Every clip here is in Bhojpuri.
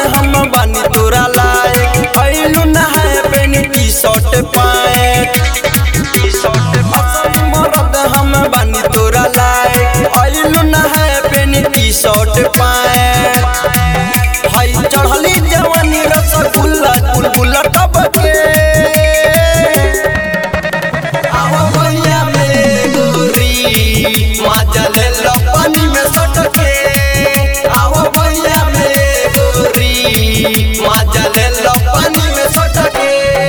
हम बानी तोरा लायक आइलू नहाए पेनी टी शर्ट पाए मरद हम बानी तोरा लायक आइलू नहाए पेनी टी शर्ट पाए हाय चढ़ली जवानी रसगुल्ला बुलबुला टब के आओ भैया में गोरी मजा ले लो पानी में सटके आओ भैया में गोरी मजा ले लो पानी में सटके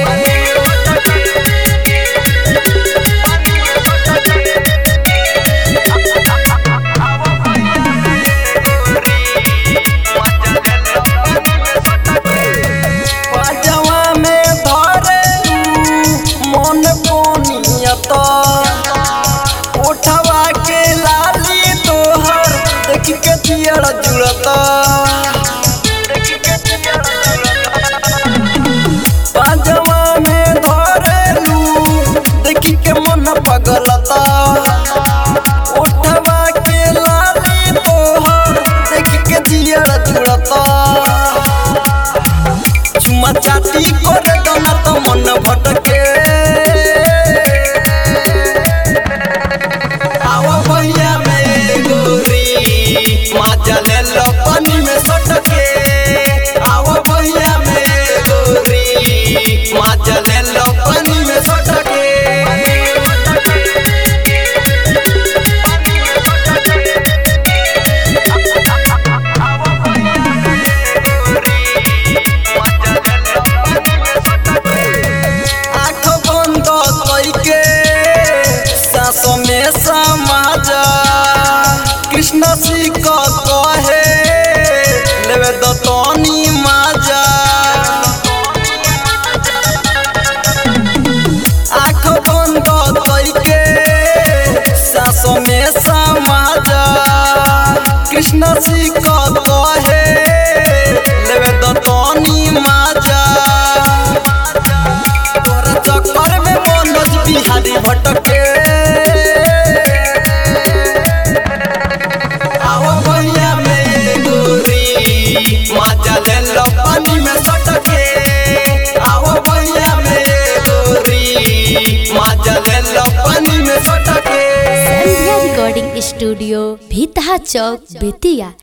उठवा के लाली तोहर देख के दियड़ जुड़ता पाजवा में धरेलू देख के मन पगलता उठवा के लाली तोहर देख के दियड़ जुड़ता चुमा चाटी करे दोना तो मन भटके मजा ले लो पानी में सटके आओ भैया में गोरी मजा ले लो पानी में सटके आँख बंद करके सांसों में समा जा कृष्ण सिंह कहे लेवे दतनी माजा आँख बंद करके सांसों में समा जा कृष्ण सिंह कहे लेवे दतनी माजा तोरा चक्कर में मनोज बिहारी भटके मजा ले लो पानी में सटके आओ भैया में गोरी मजा ले लो पानी में सटके। संध्या रिकॉर्डिंग स्टूडियो भीतहा चौक बेतिया।